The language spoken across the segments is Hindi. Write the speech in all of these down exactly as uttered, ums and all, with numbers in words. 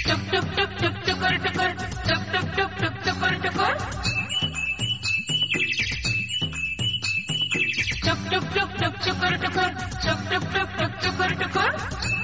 टुक टुक टुक टुक टुकुर टुकुर, टुक टुक टुक टुक टुकुर टुकुर, टुक टुक टुक टुक टुकुर टुकुर, टुक टुक टुक टुक टुकुर टुकुर।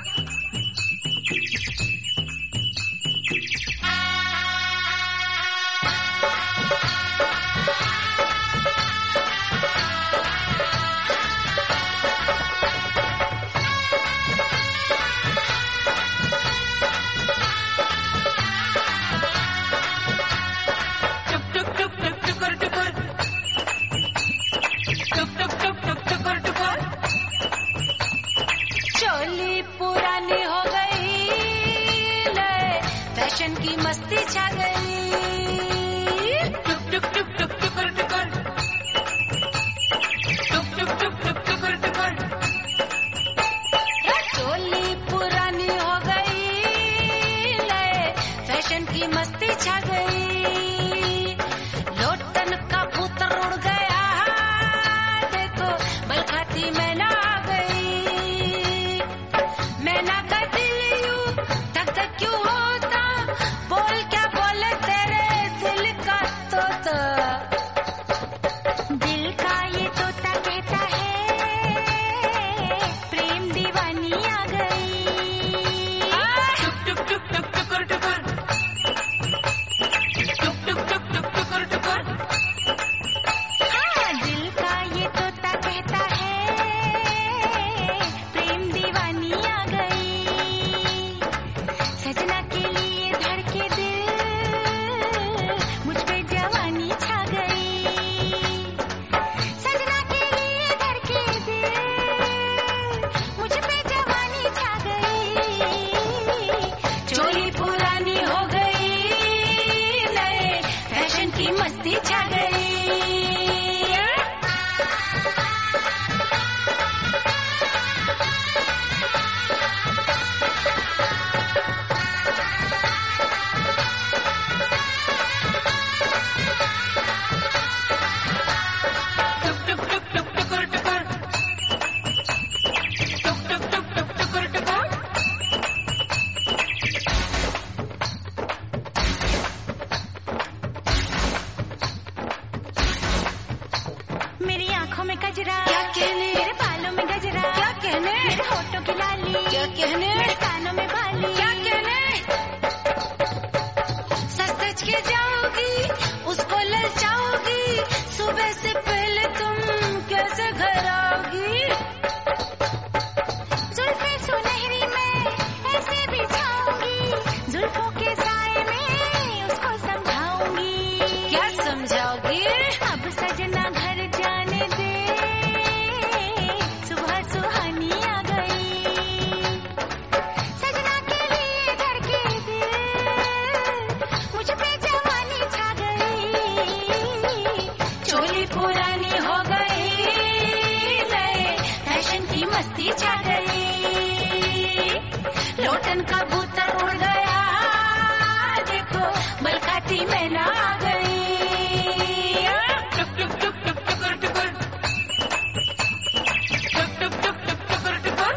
की मस्ती छा गई, टुक टुक टुक टुक टुकुर टुकुर, टुक टुक टुक टुक टुकुर टुकुर। चोली पुरानी हो गई, नए फैशन की मस्ती छा गई, लोटन का भूत उड़ गया, देखो बल खाती मैना आ गई, मैना का दिल यूं धक धक क्यों होता, बोल क्या बोले तेरे दिल का तोता, दिल का ये तोता कहता है प्रेम दीवानी आ गई, टुक टुक टुक टुक टुकुर टुकुर, टुक टुक टुक टुक टुकुर टुकुर। हाँ, दिल का ये तोता कहता है प्रेम दीवानी आ गई, सजना के लिए धड़के दिल, मुझ पे जवानी छा गई, सजना के लिए धड़के दिल, मुझ पे जवानी छा गई, चोली पुरानी हो गई, नए फैशन की मस्ती छा गई। टुक टुक टुक टुक टुकुर टुकुर, टुक टुक टुक टुक टुकुर टुकुर। मेरी आंखों में गजरा, क्या कहने? मेरे बालों में गजरा, क्या कहने? मेरे होठों की लाली, क्या कहने? मेरे कानों में बाली, क्या कहने? सच सच के जाओगी, उसको ललचाओगी, सुबह से पहले तुम कैसे घर आओगी, जुल्फे सुनहरी में ऐसे बिछाऊंगी, जुल्फों के साए में उसको समझाऊंगी, क्या समझाओगी? अब सजना घर जाने दे, सुबह सुहानी आ गई, सजना के लिए धड़के दिल, मुझ पे जवानी छा गई, चोली पुरानी हो गई, नए फैशन की मस्ती छा गई, लोटन का भूत उड़ गया, देखो बल खाती मैना आ गई, टुक टुक टुक टुक टुकुर टुकुर, टुक टुक टुक टुक टुकुर टुकुर।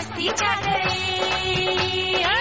मस्ती छा गई।